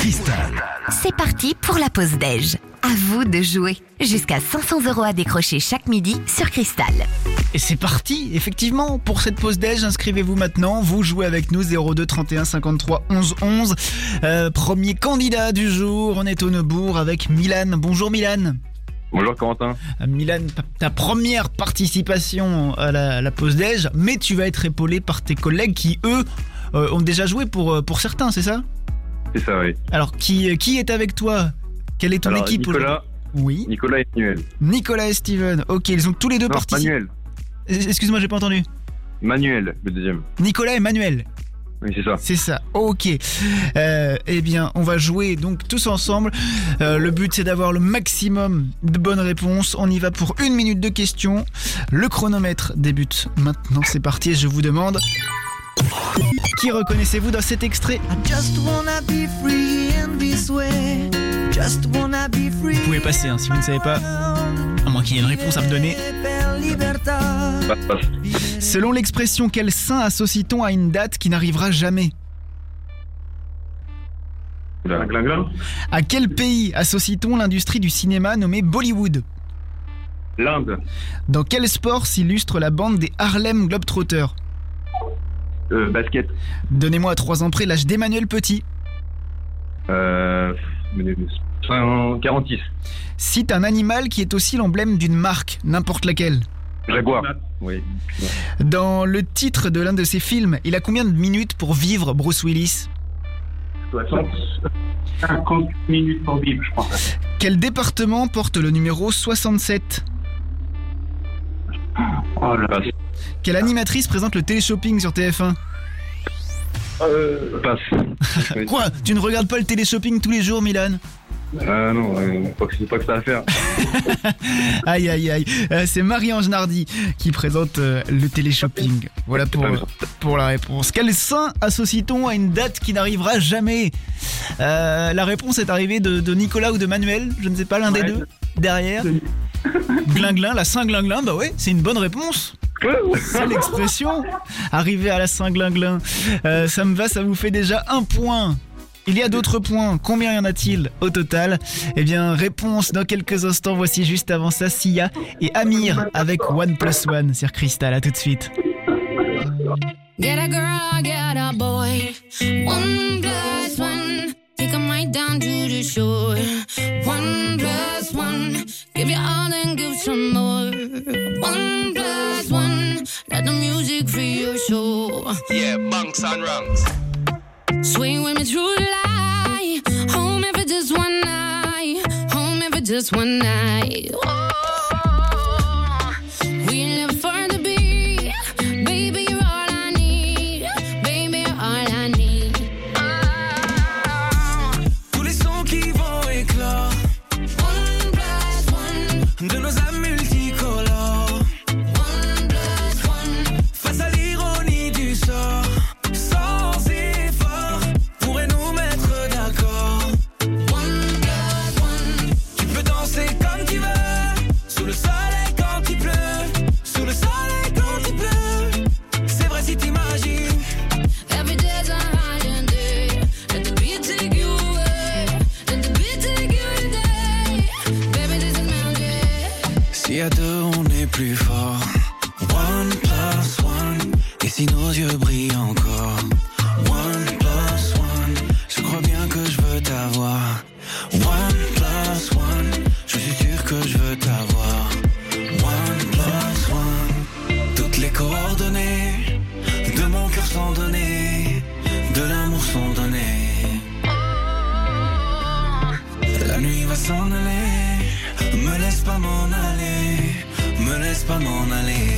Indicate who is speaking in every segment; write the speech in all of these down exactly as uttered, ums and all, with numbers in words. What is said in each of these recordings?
Speaker 1: Cristal.
Speaker 2: C'est parti pour la pause déj. À vous de jouer. Jusqu'à cinq cents euros à décrocher chaque midi sur Cristal.
Speaker 3: Et c'est parti, effectivement, pour cette pause déj, inscrivez-vous maintenant, vous jouez avec nous, zéro deux trente et un cinquante-trois onze onze. Euh, premier candidat du jour, on est au Neubourg avec Milan. Bonjour Milan.
Speaker 4: Bonjour Corentin.
Speaker 3: Euh, Milan, ta première participation à la, la pause déj, mais tu vas être épaulé par tes collègues qui, eux, euh, ont déjà joué pour, pour certains, c'est ça ?
Speaker 4: C'est ça, oui.
Speaker 3: Alors, qui, qui est avec toi ? Quelle est ton
Speaker 4: Alors,
Speaker 3: équipe
Speaker 4: Nicolas,
Speaker 3: Oui.
Speaker 4: Nicolas et Manuel.
Speaker 3: Nicolas et Steven. Ok, ils ont tous les deux
Speaker 4: Non,
Speaker 3: participé.
Speaker 4: Manuel.
Speaker 3: Excuse-moi, j'ai pas entendu.
Speaker 4: Manuel, le deuxième.
Speaker 3: Nicolas et Manuel.
Speaker 4: Oui, c'est ça.
Speaker 3: C'est ça, ok. Euh, eh bien, on va jouer donc tous ensemble. Euh, le but, c'est d'avoir le maximum de bonnes réponses. On y va pour une minute de questions. Le chronomètre débute maintenant. C'est parti et je vous demande... Qui reconnaissez-vous dans cet extrait ? Vous pouvez passer hein, si vous ne savez pas. À moins qu'il y ait une réponse à me donner.
Speaker 4: Passe, passe.
Speaker 3: Selon l'expression, quel saint associe-t-on à une date qui n'arrivera jamais ?
Speaker 4: Glin, glin, glin.
Speaker 3: À quel pays associe-t-on l'industrie du cinéma nommée Bollywood ?
Speaker 4: L'Inde.
Speaker 3: Dans quel sport s'illustre la bande des Harlem Globetrotters ?
Speaker 4: Euh, basket.
Speaker 3: Donnez-moi à trois ans près l'âge d'Emmanuel Petit.
Speaker 4: Euh, cent quarante-six.
Speaker 3: Cite un animal qui est aussi l'emblème d'une marque, n'importe laquelle.
Speaker 4: Jaguar. Oui.
Speaker 3: Dans le titre de l'un de ses films, il a combien de minutes pour vivre, Bruce Willis ?
Speaker 4: soixante. cinquante minutes pour vivre, je pense.
Speaker 3: Quel département porte le numéro soixante-sept ?
Speaker 4: Oh là. Passe.
Speaker 3: Quelle animatrice présente le téléshopping sur T F un ?
Speaker 4: Euh, passe.
Speaker 3: Quoi ? Tu ne regardes pas le téléshopping tous les jours, Milan ?
Speaker 4: Ah non, euh, pas que c'est pas que ça à faire.
Speaker 3: Aïe aïe aïe, euh, c'est Marie-Ange Nardi qui présente euh, le téléshopping. Voilà pour, pour la réponse. Quel saint associe-t-on à une date qui n'arrivera jamais ? euh, La réponse est arrivée de, de Nicolas ou de Manuel, je ne sais pas, l'un des
Speaker 4: Ouais.
Speaker 3: deux, derrière. Glinglin, la Saint-Glinglin, bah ouais, c'est une bonne réponse. C'est l'expression. Arrivé à la Saint-Glinglin. Euh, ça me va, ça vous fait déjà un point. Il y a d'autres points. Combien y en a-t-il au total ? Eh bien, réponse dans quelques instants. Voici juste avant ça Sia et Amir avec One Plus One sur Cristal. À tout de suite.
Speaker 5: Get a girl, get a boy. One plus one. Take 'em right down to the shore. One plus one. Give you all and give some more. One plus one. Let the music free your soul.
Speaker 6: Yeah, bunks and rungs.
Speaker 5: Swing with me through the light. Home if it's just one night. Home if it's just one night. Oh, we live for the beat. Baby, you're all I need. Baby, you're all I need. Oh,
Speaker 7: Tous les sons qui vont éclore
Speaker 5: one plus one.
Speaker 7: de nos âmes multicolores.
Speaker 5: One plus one.
Speaker 7: Face à l'ironie du sort, sans effort, pourrait nous mettre d'accord.
Speaker 5: One plus one.
Speaker 7: Tu peux danser comme tu veux, sous le soleil quand il pleut, sous le soleil quand il pleut. C'est vrai si t'imagines.
Speaker 5: Every day's a holiday. Let the beat take you away. Let the beat take you today. Baby, this is magic.
Speaker 7: Si à deux on est plus fort, one plus one. Et si nos yeux brillent encore, one plus one. Je crois bien que je veux t'avoir, one plus one. Je suis sûr que je veux t'avoir, one plus one. Toutes les coordonnées de mon cœur sont données, de l'amour sont données. La nuit va s'en aller, me laisse pas m'en aller, me laisse pas m'en aller.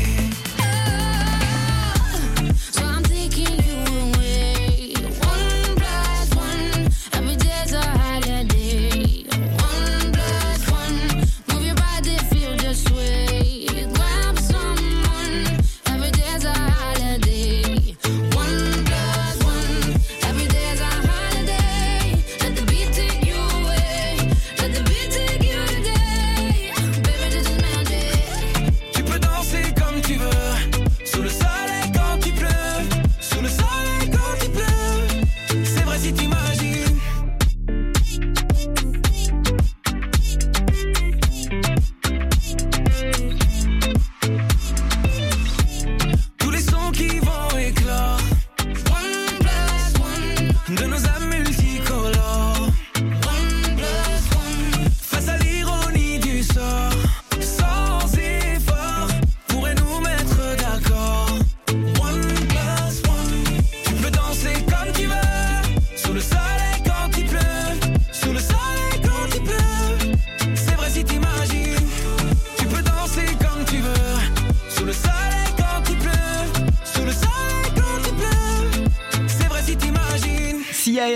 Speaker 5: So I'm taking you away. One plus one. Every day's a holiday. One plus one. Move your body, feel the sway. Grab someone. Every day's a holiday. One plus one. Every day's a holiday. Let the beat take you away. Let the beat take you today. Baby, this is magic.
Speaker 7: Tu peux danser comme tu veux,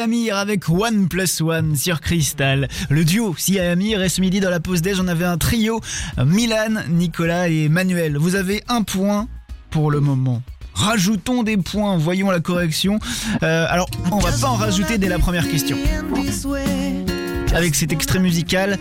Speaker 3: Sia et Amir avec One Plus One sur Cristal. Le duo Sia et Amir, et ce midi dans la pause déj, on avait un trio, Milan, Nicolas et Manuel. Vous avez un point pour le moment. Rajoutons des points, voyons la correction. Euh, alors, on va pas en rajouter dès la première question. Avec cet extrait musical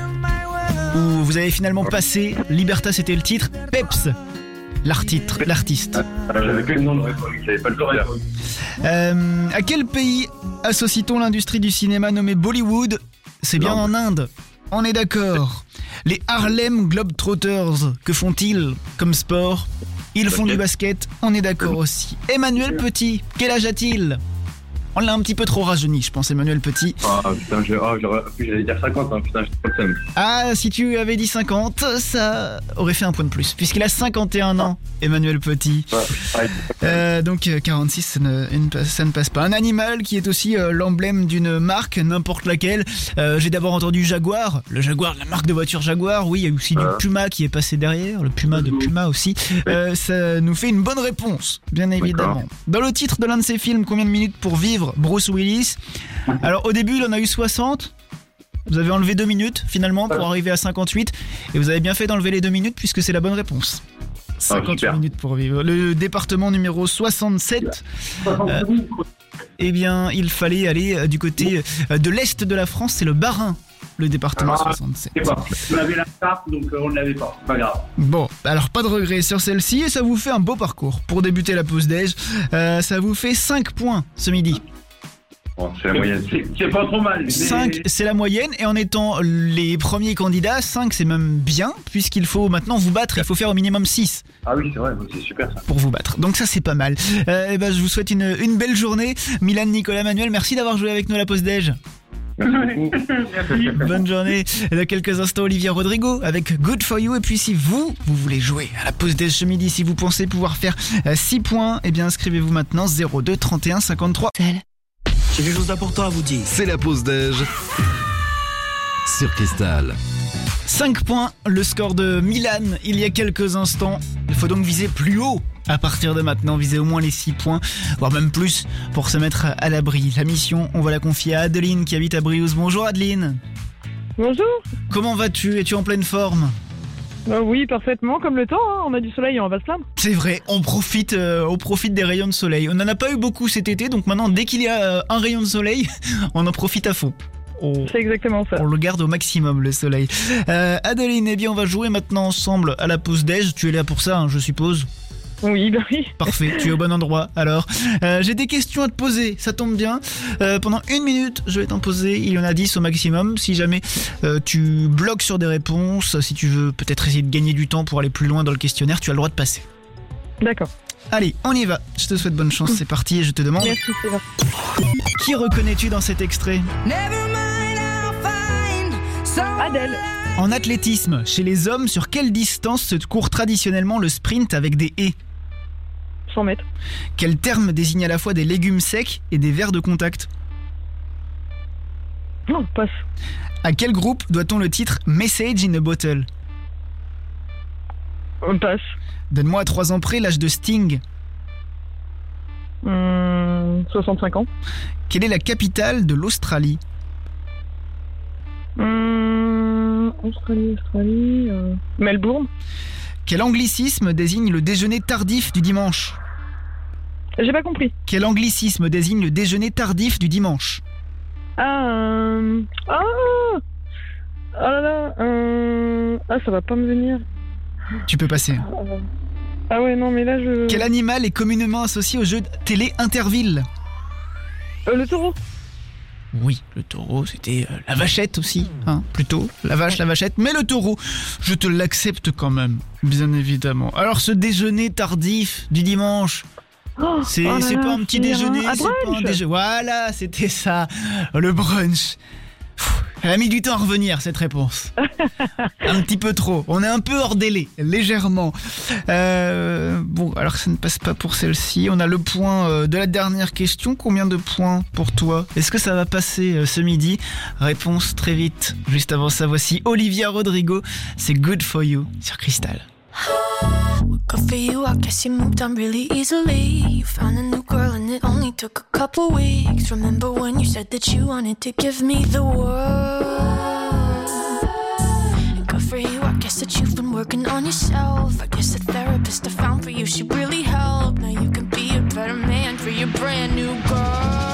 Speaker 3: où vous avez finalement passé, Libertas c'était le titre, Peps, l'artiste. l'artiste.
Speaker 4: J'avais que le nom de j'avais pas le temps.
Speaker 3: Euh, à quel pays associe-t-on l'industrie du cinéma nommée Bollywood? C'est bien en Inde. On est d'accord. Les Harlem Globetrotters, que font-ils comme sport? Ils font du basket, on est d'accord aussi. Emmanuel Petit, quel âge a-t-il? On l'a un petit peu trop rajeuni, je pense, Emmanuel Petit.
Speaker 4: Ah putain, je, oh, j'aurais, j'allais dire cinquante, hein, putain, j'ai pas de seum.
Speaker 3: Ah, si tu avais dit cinquante, ça aurait fait un point de plus, puisqu'il a cinquante et un ans, Emmanuel Petit.
Speaker 4: Ouais, ouais.
Speaker 3: Euh, donc quarante-six, ça ne, ça ne passe pas. Un animal qui est aussi euh, l'emblème d'une marque, n'importe laquelle. Euh, j'ai d'abord entendu Jaguar, le Jaguar, la marque de voiture Jaguar. Oui, il y a aussi du Puma qui est passé derrière, le Puma de Puma aussi. Euh, ça nous fait une bonne réponse, bien évidemment. Dans le titre de l'un de ces films, Combien de minutes pour vivre, Bruce Willis. Alors au début il en a eu soixante. Vous avez enlevé deux minutes finalement pour arriver à cinquante-huit. Et vous avez bien fait d'enlever les deux minutes puisque c'est la bonne réponse. cinquante-huit
Speaker 4: ah,
Speaker 3: minutes pour vivre. Le département numéro soixante-sept. Euh, eh bien il fallait aller du côté de l'est de la France. C'est le Bas-Rhin, le département ah, soixante-sept.
Speaker 4: C'est pas. On avait la carte donc on ne l'avait pas. C'est pas grave.
Speaker 3: Bon, alors pas de regret sur celle-ci et ça vous fait un beau parcours pour débuter la pause déj. Euh, ça vous fait cinq points ce midi.
Speaker 4: Bon, c'est la moyenne. C'est, c'est pas trop mal. Mais...
Speaker 3: cinq, c'est la moyenne, et en étant les premiers candidats, cinq c'est même bien, puisqu'il faut maintenant vous battre, il faut faire au minimum six.
Speaker 4: Ah oui, c'est vrai, c'est super ça.
Speaker 3: Pour vous battre, donc ça c'est pas mal. Euh, et ben, je vous souhaite une, une belle journée. Milan, Nicolas, Manuel, merci d'avoir joué avec nous à la pause déj.
Speaker 4: Merci.
Speaker 3: Bonne journée. Et dans quelques instants, Olivier Rodrigo avec Good For You. Et puis si vous, vous voulez jouer à la pause déj ce midi, si vous pensez pouvoir faire six points, eh bien inscrivez-vous maintenant zéro deux trente et un cinquante-trois.
Speaker 1: J'ai quelque chose d'important à vous dire.
Speaker 8: C'est la pause déj sur Cristal.
Speaker 3: cinq points, le score de Milan il y a quelques instants. Il faut donc viser plus haut à partir de maintenant, viser au moins les six points, voire même plus, pour se mettre à l'abri. La mission, on va la confier à Adeline qui habite à Briouze. Bonjour Adeline.
Speaker 9: Bonjour.
Speaker 3: Comment vas-tu? Es-tu en pleine forme?
Speaker 9: Bah oui, parfaitement, comme le temps, hein. On a du soleil et on va se plaindre.
Speaker 3: C'est vrai, on profite, euh, on profite des rayons de soleil. On n'en a pas eu beaucoup cet été, donc maintenant dès qu'il y a euh, un rayon de soleil, on en profite à fond. On,
Speaker 9: C'est exactement ça.
Speaker 3: On le garde au maximum, le soleil. Euh, Adeline, eh bien on va jouer maintenant ensemble à la pause déj. Tu es là pour ça, hein, je suppose?
Speaker 9: Oui, bah oui.
Speaker 3: Parfait, tu es au bon endroit. Alors, euh, j'ai des questions à te poser, ça tombe bien. Euh, pendant une minute, je vais t'en poser. Il y en a dix au maximum. Si jamais euh, tu bloques sur des réponses, si tu veux peut-être essayer de gagner du temps pour aller plus loin dans le questionnaire, tu as le droit de passer.
Speaker 9: D'accord.
Speaker 3: Allez, on y va. Je te souhaite bonne chance, c'est parti et je te demande...
Speaker 9: Merci, c'est parti.
Speaker 3: Qui reconnais-tu dans cet extrait?
Speaker 9: Adèle.
Speaker 3: En athlétisme, chez les hommes, sur quelle distance se court traditionnellement le sprint avec des haies?
Speaker 9: cent mètres.
Speaker 3: Quel terme désigne à la fois des légumes secs et des verres de contact?
Speaker 9: Non, passe.
Speaker 3: À quel groupe doit-on le titre Message in a Bottle?
Speaker 9: On passe.
Speaker 3: Donne-moi à trois ans près l'âge de Sting.
Speaker 9: Hum, soixante-cinq ans.
Speaker 3: Quelle est la capitale de l'Australie?
Speaker 9: Hum, Australie, Australie... Euh... Melbourne.
Speaker 3: Quel anglicisme désigne le déjeuner tardif du dimanche?
Speaker 9: J'ai pas compris.
Speaker 3: Quel anglicisme désigne le déjeuner tardif du dimanche?
Speaker 9: Ah, euh... ah, ah là là, euh... ah ça va pas me venir.
Speaker 3: Tu peux passer.
Speaker 9: Ah ouais non mais là je.
Speaker 3: Quel animal est communément associé au jeu de télé Interville?
Speaker 9: Euh, le taureau.
Speaker 3: Oui, le taureau, c'était euh, la vachette aussi, hein, plutôt. La vache, la vachette, mais le taureau, je te l'accepte quand même, bien évidemment. Alors, ce déjeuner tardif du dimanche,
Speaker 9: oh,
Speaker 3: c'est,
Speaker 9: oh là
Speaker 3: c'est
Speaker 9: là,
Speaker 3: pas un petit déjeuner,
Speaker 9: un
Speaker 3: c'est pas un déjeuner. Voilà, c'était ça, le brunch. Pfff, elle a mis du temps à revenir, cette réponse. Un petit peu trop. On est un peu hors délai, légèrement. Euh, bon, alors ça ne passe pas pour celle-ci. On a le point euh, de la dernière question. Combien de points pour toi? Est-ce que ça va passer euh, ce midi? Réponse très vite. Juste avant ça, voici Olivia Rodrigo. C'est Good For You sur Cristal.
Speaker 5: Good for you, I guess you moved on really easily. You found a new girl and it only took a couple weeks. Remember when you said that you wanted to give me the world? And good for you, I guess that you've been working on yourself. I guess the therapist I found for you, she really helped. Now you can be a better man for your brand new girl.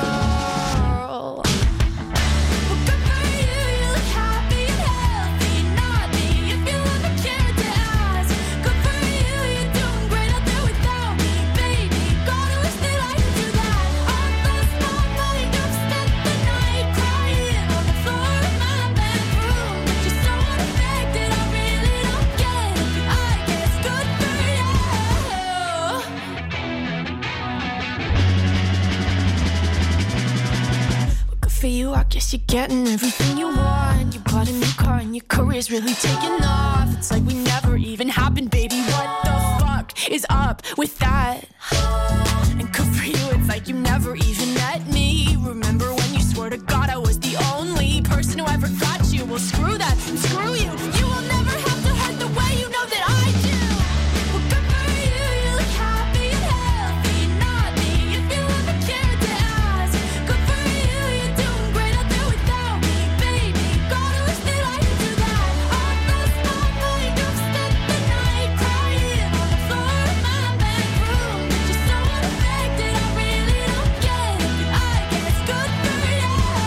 Speaker 5: For you, I guess you're getting everything you want. You bought a new car and your career's really taking off. It's like we never even happened, baby. What the fuck is up with that? And good for you, it's like you never even met me. Remember when you swore to God I was the only person who ever got you? Well, screw that and screw you. You will never have to hurt the way you know that I do. Well, good for you, you look happy and healthy. Not me, if you ever cared to ask. Good for you, you're doing great out there without me, baby. God, I wish that I could do that. I lost my mind, I've spent the night crying on the floor of my bedroom. But you're so unaffected, I really don't get it. But I guess good for you.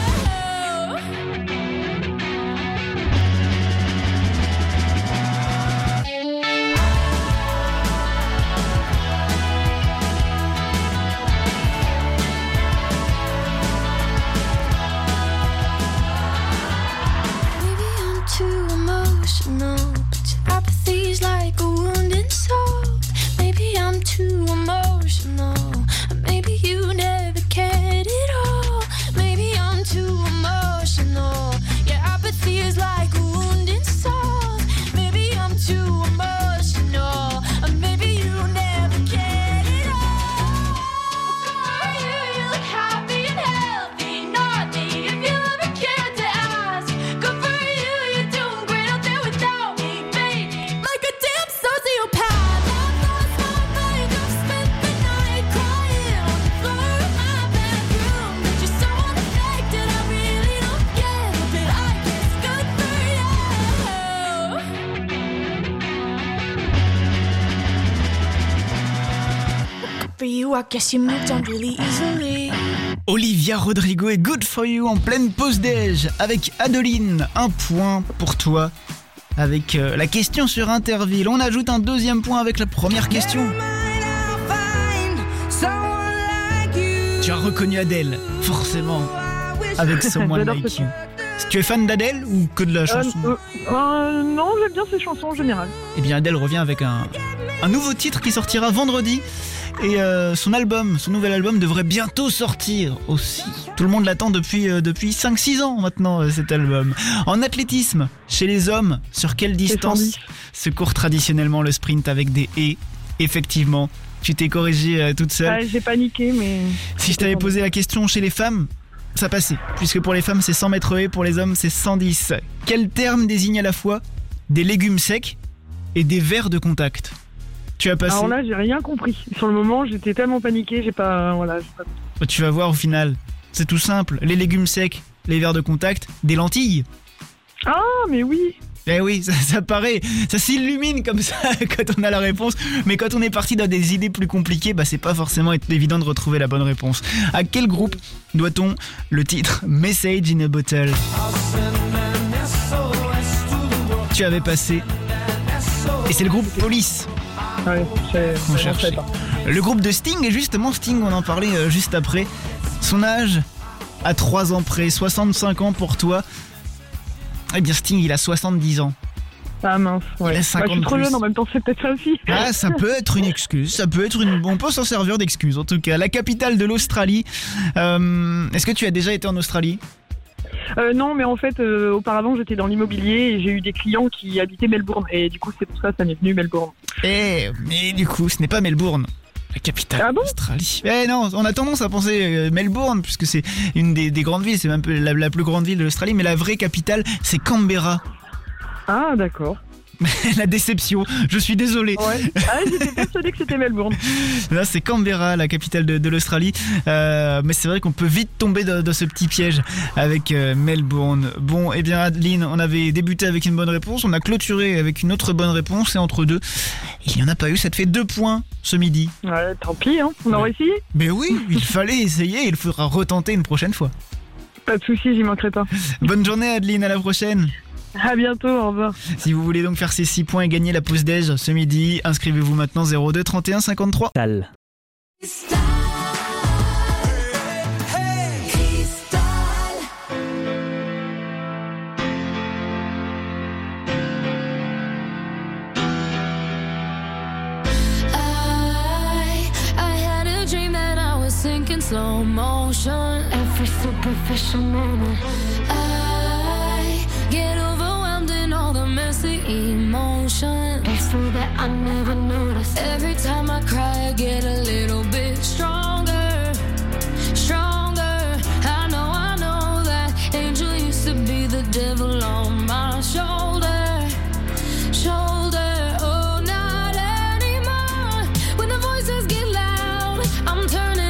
Speaker 5: Maybe I'm too emotional, but your apathy's like a wounded soul. Maybe I'm too emotional, or maybe you never cared at all. Maybe I'm too emotional, your apathy is like a wounded soul. Maybe I'm too emotional, or maybe you never cared at all. For you, you look happy and healthy, not me, if you ever cared to ask. Good for you, you're doing great out there without me, baby. Like a damn sociopath. I've lost my mind, I've spent the night crying on the floor of my bedroom. But you're so unaffected, I really don't get it. But I guess good for you. For you, I guess you moved on really easily.
Speaker 3: Olivia Rodrigo et Good For You en pleine pause déj avec Adeline. Un point pour toi avec euh, la question sur Interville. On ajoute un deuxième point avec la première question. Tu as reconnu Adèle, forcément, avec Someone
Speaker 9: J'adore
Speaker 3: Like
Speaker 9: ce
Speaker 3: You. Tu es fan d'Adèle ou que de la
Speaker 9: Euh,
Speaker 3: chanson?
Speaker 9: euh, euh, non, j'aime bien ces chansons en général.
Speaker 3: Eh bien Adèle revient avec un, un nouveau titre qui sortira vendredi. Et euh, son album, son nouvel album devrait bientôt sortir aussi. Tout le monde l'attend depuis, euh, depuis cinq six ans maintenant, euh, cet album. En athlétisme, chez les hommes, sur quelle distance
Speaker 9: cent dix.
Speaker 3: se court traditionnellement le sprint avec des et? Effectivement, tu t'es corrigée euh, toute seule.
Speaker 9: Ah, j'ai paniqué, mais...
Speaker 3: Si je t'avais posé la question chez les femmes, ça passait. Puisque pour les femmes, c'est cent mètres haies, pour les hommes, c'est cent dix. Quel terme désigne à la fois des légumes secs et des verres de contact? Tu as passé.
Speaker 9: Alors là, j'ai rien compris. Sur le moment, j'étais tellement paniqué, j'ai pas... Voilà, j'ai pas...
Speaker 3: Bah, tu vas voir au final. C'est tout simple. Les légumes secs, les verres de contact, des lentilles.
Speaker 9: Ah, mais oui.
Speaker 3: Eh oui, ça, ça paraît, ça s'illumine comme ça quand on a la réponse. Mais quand on est parti dans des idées plus compliquées, bah c'est pas forcément évident de retrouver la bonne réponse. À quel groupe doit-on le titre Message in a Bottle? Tu avais passé. Et c'est le groupe Police.
Speaker 9: Ouais, c'est...
Speaker 3: On
Speaker 9: je
Speaker 3: cherchait.
Speaker 9: sais pas.
Speaker 3: Le groupe de Sting, et justement Sting, on en parlait euh, juste après. Son âge, à trois ans près, soixante-cinq ans pour toi. Eh bien Sting, il a soixante-dix ans.
Speaker 9: Ah mince, ouais.
Speaker 3: Il a
Speaker 9: Bah,
Speaker 3: cinquante
Speaker 9: je suis trop
Speaker 3: plus.
Speaker 9: jeune, en même temps, c'est peut-être ça aussi.
Speaker 3: Ah, ça peut être une excuse, ça peut être une... On peut s'en servir d'excuse, en tout cas. La capitale de l'Australie. Euh, Est-ce que tu as déjà été en Australie?
Speaker 9: Euh, non, mais en fait, euh, auparavant, j'étais dans l'immobilier et j'ai eu des clients qui habitaient Melbourne. Et du coup, c'est pour ça que ça m'est venu Melbourne.
Speaker 3: Eh, mais du coup, ce n'est pas Melbourne, la capitale
Speaker 9: Ah bon
Speaker 3: d'Australie. Eh non, on a tendance à penser euh, Melbourne, puisque c'est une des, des grandes villes, c'est même la, la plus grande ville de l'Australie, mais la vraie capitale, c'est Canberra.
Speaker 9: Ah, d'accord.
Speaker 3: La déception, je suis désolé.
Speaker 9: Ouais. Ah, j'étais persuadée que c'était Melbourne.
Speaker 3: Là, c'est Canberra, la capitale de, de l'Australie. Euh, mais c'est vrai qu'on peut vite tomber dans, dans ce petit piège avec euh, Melbourne. Bon, eh bien, Adeline, on avait débuté avec une bonne réponse. On a clôturé avec une autre bonne réponse. Et entre deux, il n'y en a pas eu. Ça te fait deux points ce midi.
Speaker 9: Ouais, tant pis, hein. On aurait essayé.
Speaker 3: Mais oui, il fallait essayer. Il faudra retenter une prochaine fois.
Speaker 9: Pas de soucis, j'y manquerai pas.
Speaker 3: Bonne journée, Adeline. À la prochaine.
Speaker 9: À bientôt, au revoir.
Speaker 3: Si vous voulez donc faire ces six points et gagner la pause déj ce midi, inscrivez-vous maintenant zéro deux trente et un cinquante-trois.
Speaker 10: Tal.
Speaker 5: In slow motion, every superficial moment, I get overwhelmed in all the messy emotions. It's so that I never notice. Every time I cry, I get a little bit stronger, stronger. I know, I know that angel used to be the devil on my shoulder, shoulder. Oh, not anymore. When the voices get loud, I'm turning.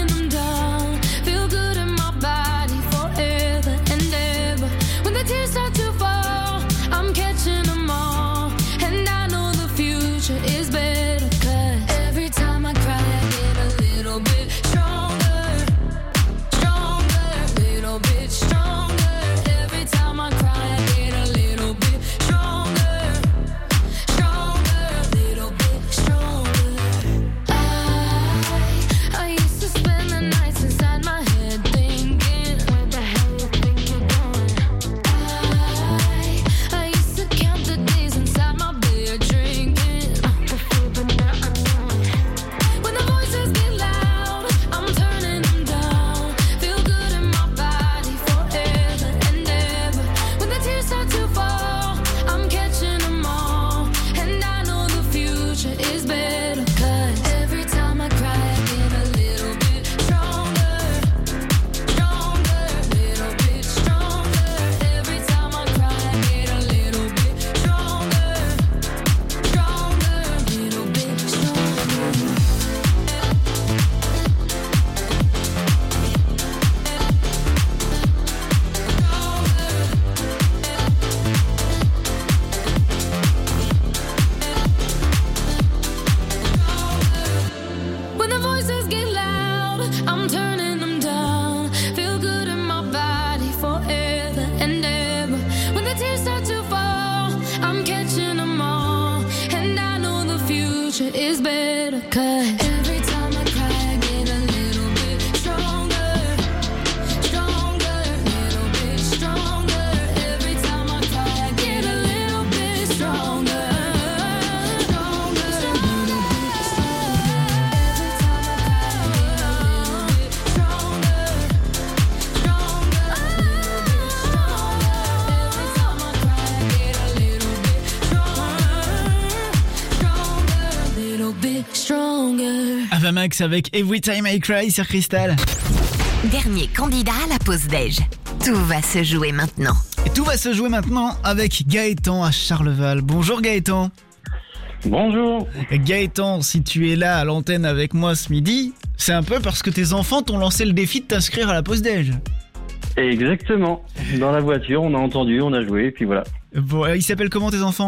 Speaker 3: Max avec Every Time I Cry sur Cristal.
Speaker 2: Dernier candidat à la pause déj. Tout va se jouer maintenant.
Speaker 3: Et tout va se jouer maintenant avec Gaëtan à Charleval. Bonjour Gaëtan.
Speaker 4: Bonjour.
Speaker 3: Gaëtan, si tu es là à l'antenne avec moi ce midi, c'est un peu parce que tes enfants t'ont lancé le défi de t'inscrire à la pause déj.
Speaker 4: Exactement. Dans la voiture, on a entendu, on a joué, et puis voilà.
Speaker 3: Bon, ils s'appellent comment tes enfants ?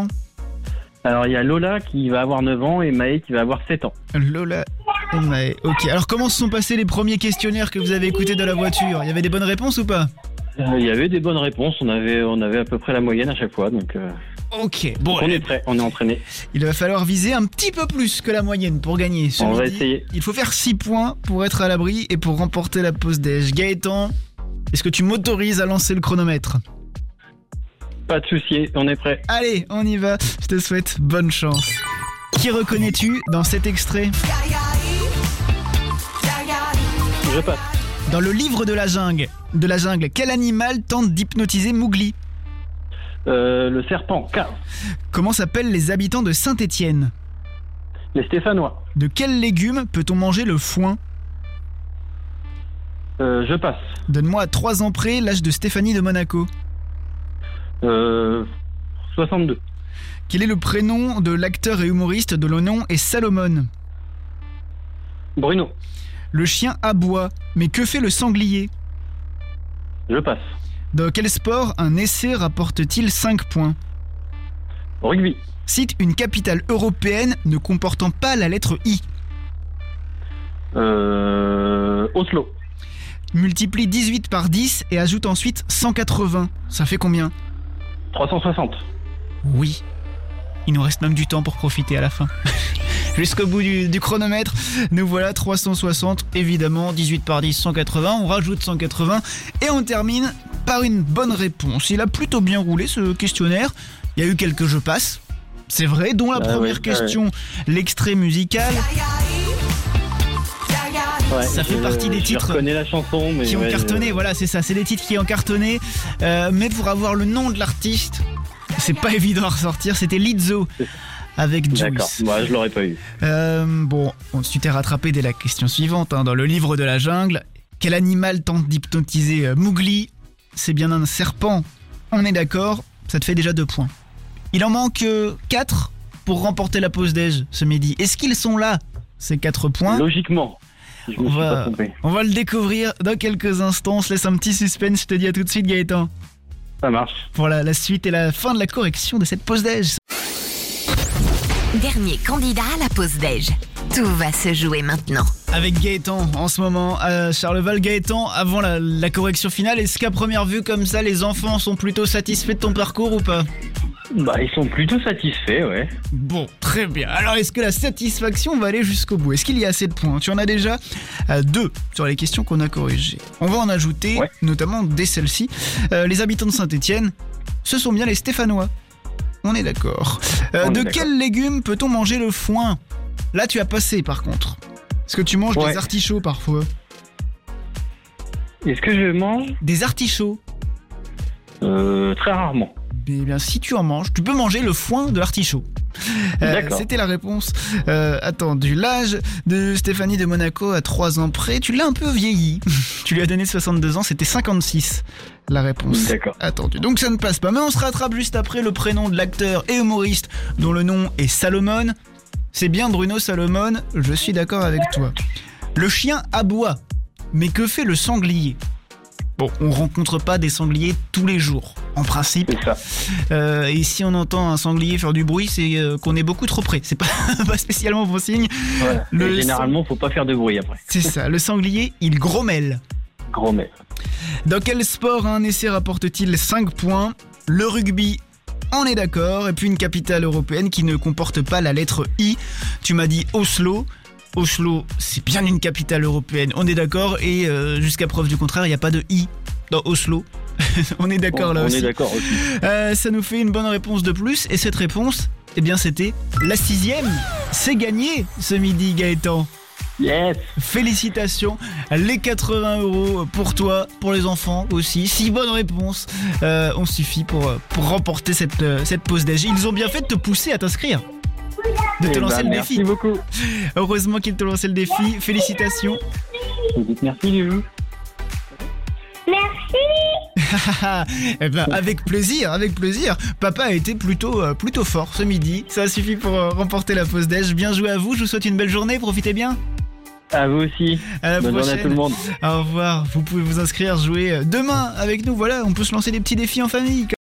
Speaker 4: Alors il y a Lola qui va avoir neuf ans et Maë qui va avoir sept ans.
Speaker 3: Lola et Maë, ok. Alors comment se sont passés les premiers questionnaires que vous avez écoutés de la voiture ? Il y avait des bonnes réponses ou pas ?
Speaker 4: euh, Il y avait des bonnes réponses, on avait, on avait à peu près la moyenne à chaque fois, donc... Euh...
Speaker 3: Ok, bon...
Speaker 4: On est prêt, on est entraîné.
Speaker 3: Il va falloir viser un petit peu plus que la moyenne pour gagner ce
Speaker 4: On
Speaker 3: midi.
Speaker 4: va essayer.
Speaker 3: Il faut faire six points pour être à l'abri et pour remporter la pause déj. Gaëtan, est-ce que tu m'autorises à lancer le chronomètre ?
Speaker 4: Pas de souci, on est prêt.
Speaker 3: Allez, on y va. Je te souhaite bonne chance. Qui reconnais-tu dans cet extrait ?
Speaker 4: Je passe.
Speaker 3: Dans le livre de la jungle, de la jungle, quel animal tente d'hypnotiser Mowgli ?
Speaker 4: euh, Le serpent, K.
Speaker 3: Comment s'appellent les habitants de Saint-Étienne ?
Speaker 4: Les Stéphanois.
Speaker 3: De quel légume peut-on manger le foin ?
Speaker 4: euh, Je passe.
Speaker 3: Donne-moi à trois ans près l'âge de Stéphanie de Monaco.
Speaker 4: Euh, soixante-deux.
Speaker 3: Quel est le prénom de l'acteur et humoriste dont le nom est Salomon?
Speaker 10: Bruno.
Speaker 3: Le chien aboie, mais que fait le sanglier?
Speaker 10: Je passe.
Speaker 3: Dans quel sport un essai rapporte-t-il cinq points?
Speaker 10: Rugby.
Speaker 3: Cite une capitale européenne ne comportant pas la lettre I.
Speaker 10: Euh, Oslo.
Speaker 3: Multiplie dix-huit par dix et ajoute ensuite cent quatre-vingts. Ça fait combien?
Speaker 10: trois cent soixante.
Speaker 3: Oui. Il nous reste même du temps pour profiter à la fin. Jusqu'au bout du, du chronomètre, nous voilà trois cent soixante, évidemment, dix-huit par dix, cent quatre-vingts, on rajoute cent quatre-vingts et on termine par une bonne réponse. Il a plutôt bien roulé ce questionnaire, il y a eu quelques je passe, c'est vrai, dont la
Speaker 10: Ah
Speaker 3: première
Speaker 10: oui,
Speaker 3: question,
Speaker 10: ouais.
Speaker 3: l'extrait musical.
Speaker 10: Ouais,
Speaker 3: Ça fait
Speaker 10: je-
Speaker 3: partie des
Speaker 10: je
Speaker 3: titres
Speaker 10: reconnais la chanson, mais
Speaker 3: qui ont
Speaker 10: ouais,
Speaker 3: cartonné,
Speaker 10: je-
Speaker 3: voilà, c'est ça, c'est des titres qui ont cartonné, euh, mais pour avoir le nom de l'artiste, c'est pas évident à ressortir, c'était Lizzo avec
Speaker 10: D'accord,
Speaker 3: Juice.
Speaker 10: bah, je l'aurais pas eu.
Speaker 3: Euh, bon, on- tu t'es rattrapé dès la question suivante, hein, dans le livre de la jungle. Quel animal tente d'hypnotiser euh, Mowgli? C'est bien un serpent, on est d'accord, ça te fait déjà deux points. Il en manque quatre pour remporter la pause déj ce midi. Est-ce qu'ils sont là, ces quatre points?
Speaker 10: Logiquement, je me
Speaker 3: On
Speaker 10: suis pas
Speaker 3: va,
Speaker 10: trompé.
Speaker 3: on va le découvrir dans quelques instants. On se laisse un petit suspense. Je te dis à tout de suite, Gaëtan,
Speaker 10: Ça marche.
Speaker 3: pour la, la suite et la fin de la correction de cette pause déj.
Speaker 2: Dernier candidat à la pause déj. Tout va se jouer maintenant.
Speaker 3: Avec Gaëtan en ce moment à Charleval. Gaëtan, avant la, la correction finale, est-ce qu'à première vue comme ça, les enfants sont plutôt satisfaits de ton parcours ou pas?
Speaker 10: Bah, ils sont plutôt satisfaits, ouais.
Speaker 3: Bon, très bien. Alors, est-ce que la satisfaction va aller jusqu'au bout? Est-ce qu'il y a assez de points? Tu en as déjà euh, deux sur les questions qu'on a corrigées. On va en ajouter,
Speaker 10: Ouais.
Speaker 3: notamment dès celle-ci. Euh, les habitants de Saint-Étienne, ce sont bien les Stéphanois. On est d'accord. Euh,
Speaker 10: On est
Speaker 3: de
Speaker 10: d'accord.
Speaker 3: quel légume peut-on manger le foin? Là, tu as passé par contre. Est-ce que tu manges
Speaker 10: Ouais.
Speaker 3: des artichauts parfois?
Speaker 10: Est-ce que je mange?
Speaker 3: Des artichauts?
Speaker 10: Euh, très rarement.
Speaker 3: Eh bien, si tu en manges, tu peux manger le foin de l'artichaut. Euh,
Speaker 10: D'accord.
Speaker 3: C'était la réponse euh, attendue. L'âge de Stéphanie de Monaco à trois ans près, tu l'as un peu vieilli. Tu lui as donné soixante-deux ans, c'était cinquante-six la réponse
Speaker 10: D'accord.
Speaker 3: attendue. Donc ça ne passe pas. Mais on se rattrape juste après le prénom de l'acteur et humoriste dont le nom est Salomon. C'est bien Bruno Salomon, je suis d'accord avec toi. Le chien aboie, mais que fait le sanglier? Bon, on rencontre pas des sangliers tous les jours, en principe.
Speaker 10: C'est ça.
Speaker 3: Euh, et si on entend un sanglier faire du bruit, c'est euh, qu'on est beaucoup trop près. C'est pas, pas spécialement bon signe.
Speaker 10: Voilà.
Speaker 3: Le
Speaker 10: Et généralement, faut pas faire de bruit après.
Speaker 3: C'est ça, le sanglier, il grommelle.
Speaker 10: Gros mec.
Speaker 3: Dans quel sport un essai rapporte-t-il cinq points? Le rugby, on est d'accord. Et puis une capitale européenne qui ne comporte pas la lettre I. Tu m'as dit Oslo. Oslo, c'est bien une capitale européenne, on est d'accord. Et euh, jusqu'à preuve du contraire, il n'y a pas de I dans Oslo. On est d'accord
Speaker 10: On,
Speaker 3: là
Speaker 10: on
Speaker 3: aussi.
Speaker 10: est d'accord aussi.
Speaker 3: Euh, ça nous fait une bonne réponse de plus. Et cette réponse, eh bien c'était la sixième. C'est gagné ce midi, Gaëtan.
Speaker 10: Yes.
Speaker 3: Félicitations, les quatre-vingts euros pour toi, pour les enfants aussi. Six bonnes réponses, euh, on suffit pour, pour remporter cette, euh, cette pause déj. Ils ont bien fait de te pousser à t'inscrire, de te
Speaker 10: Eh
Speaker 3: lancer
Speaker 10: ben,
Speaker 3: le
Speaker 10: merci
Speaker 3: défi.
Speaker 10: beaucoup.
Speaker 3: Heureusement qu'ils t'ont lancé le défi. Félicitations.
Speaker 10: Vous dites merci, Lulu.
Speaker 3: Eh ben, avec plaisir, avec plaisir. Papa a été plutôt, euh, plutôt fort ce midi. Ça suffit pour euh, remporter la pause déj. Bien joué à vous. Je vous souhaite une belle journée. Profitez bien.
Speaker 10: À vous aussi.
Speaker 3: À la
Speaker 10: Bonne journée à
Speaker 3: prochaine.
Speaker 10: tout le monde.
Speaker 3: Au revoir. Vous pouvez vous inscrire, jouer demain avec nous. Voilà, on peut se lancer des petits défis en famille.